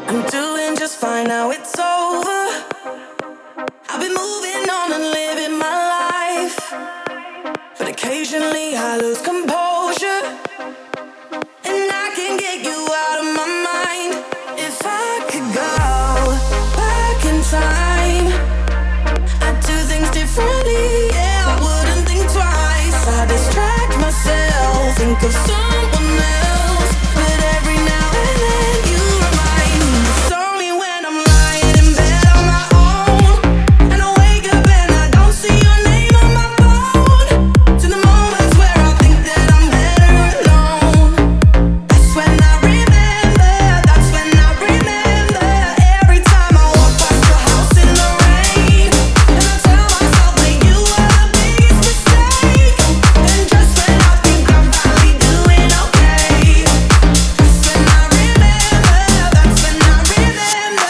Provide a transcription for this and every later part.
I'm doing just fine now, it's over. I've been moving on and living my life, but occasionally I lose composure, and I can't get you out of my mind. If I could go back in time, I'd do things differently, yeah, I wouldn't think twice. I distract myself, think of someone else, but every now and then you remind me. It's only when I'm lying in bed on my own, and I wake up and I don't see your name on my phone, to the moments where I think that I'm better alone. That's when I remember, that's when I remember. Every time I walk past your house in the rain, and I tell myself that you were the biggest mistake. And just when I think I'm finally doing okay, that's when I remember, that's when I remember.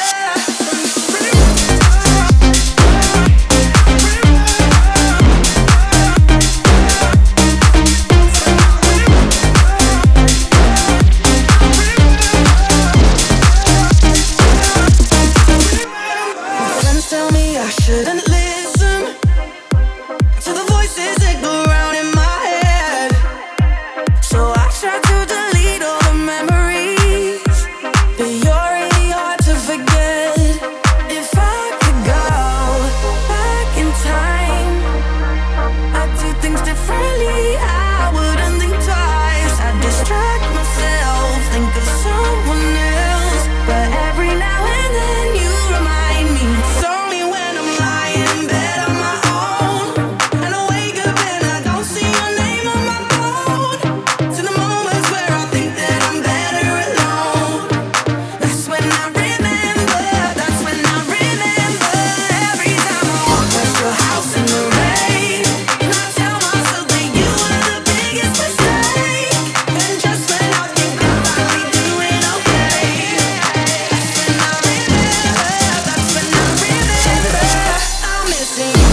Friends tell me I shouldn't listen to the voices that go round in my head, so I try to delete all the memories, but you're really hard to forget. If I could go back in time, I'd do things differently, I wouldn't think twice. I'd distract myself, think of someone else, but every now and then you remind me. It's only when I'm lying in bed on my own, and I wake up and I don't see your name on my phone, to the moments where I think that I'm better alone. That's when I remember, that's when I remember. Every time I walk past your house in the rain, and I tell myself that you were the biggest mistake. And just when I think I'm finally doing okay, that's when I remember, that's when I remember. I'm missing you.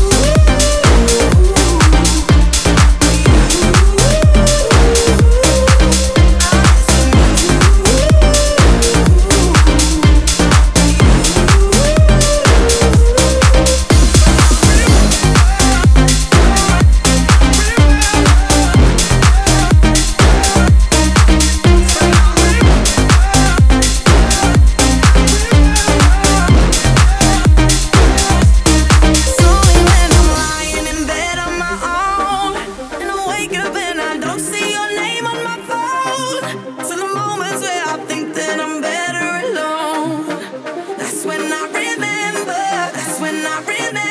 It's only when I'm lying in bed on my own, and I wake up and I don't see your name on my phone, to the moments where I think that I'm better alone. That's when I remember, that's when I remember.